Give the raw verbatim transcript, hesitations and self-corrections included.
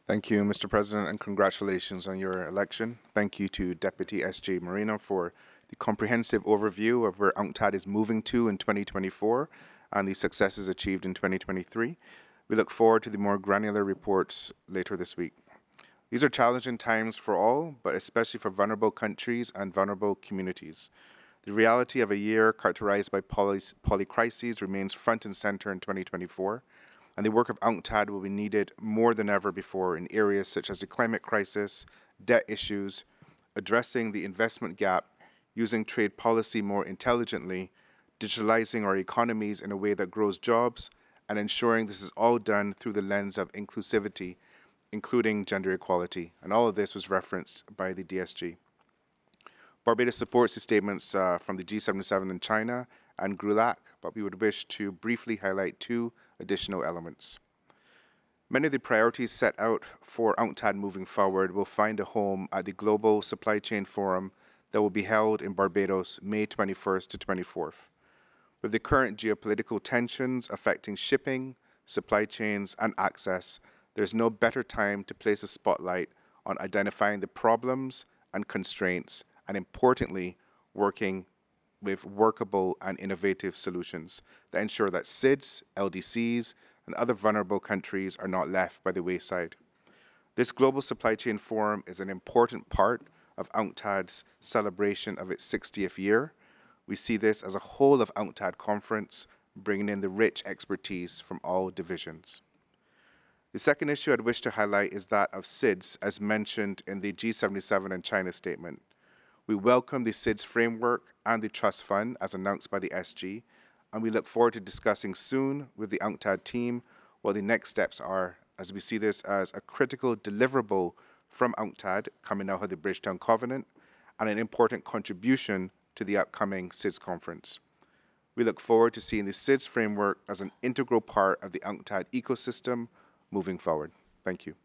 Thank you, Mister President, and congratulations on your election. Thank you to Deputy S J Marina for the comprehensive overview of where UNCTAD is moving to in twenty twenty-four and the successes achieved in twenty twenty-three. We look forward to the more granular reports later this week. These are challenging times for all, but especially for vulnerable countries and vulnerable communities. The reality of a year characterized by poly, polycrises remains front and center in twenty twenty-four, and the work of UNCTAD will be needed more than ever before in areas such as the climate crisis, debt issues, addressing the investment gap, using trade policy more intelligently, digitalizing our economies in a way that grows jobs, and ensuring this is all done through the lens of inclusivity, including gender equality. And all of this was referenced by the D S G. Barbados supports the statements uh, from the G seventy-seven in China and GRULAC, but we would wish to briefly highlight two additional elements. Many of the priorities set out for UNCTAD moving forward will find a home at the Global Supply Chain Forum that will be held in Barbados May twenty-first to twenty-fourth. With the current geopolitical tensions affecting shipping, supply chains, and access, there's no better time to place a spotlight on identifying the problems and constraints, and importantly, working with workable and innovative solutions that ensure that S I D S, L D Cs, and other vulnerable countries are not left by the wayside. This Global Supply Chain Forum is an important part of UNCTAD's celebration of its sixtieth year. We see this as a whole of UNCTAD conference, bringing in the rich expertise from all divisions. The second issue I'd wish to highlight is that of S I D S, as mentioned in the G seventy-seven and China statement. We welcome the S I D S framework and the trust fund as announced by the S G, and we look forward to discussing soon with the UNCTAD team what the next steps are, as we see this as a critical deliverable from UNCTAD coming out of the Bridgetown Covenant and an important contribution to the upcoming S I D S conference. We look forward to seeing the S I D S framework as an integral part of the UNCTAD ecosystem moving forward. Thank you.